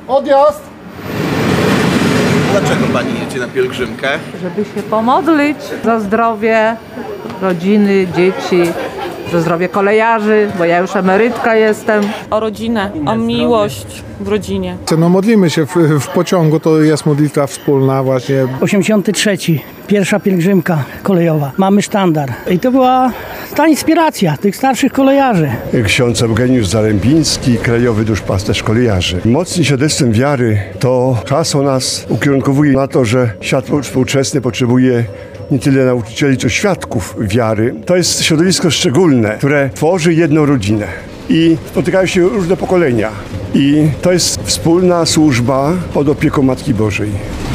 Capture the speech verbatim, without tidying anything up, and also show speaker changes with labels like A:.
A: Odjazd!
B: Dlaczego pani jedzie na pielgrzymkę?
C: Żeby się pomodlić za zdrowie rodziny, dzieci, za zdrowie kolejarzy, bo ja już emerytka jestem.
D: O rodzinę, o miłość w rodzinie.
A: No modlimy się w, w pociągu, to jest modlitwa wspólna właśnie.
E: osiemdziesiąty trzeci, pierwsza pielgrzymka kolejowa. Mamy sztandar. I to była ta inspiracja tych starszych kolejarzy.
F: Ksiądz Eugeniusz Zarębiński, krajowy duszpasterz kolejarzy. Mocni świadectwem wiary to hasło nas ukierunkowuje na to, że świat współczesny potrzebuje nie tyle nauczycieli, co świadków wiary. To jest środowisko szczególne, które tworzy jedną rodzinę. I spotykają się różne pokolenia. I to jest wspólna służba pod opieką Matki Bożej.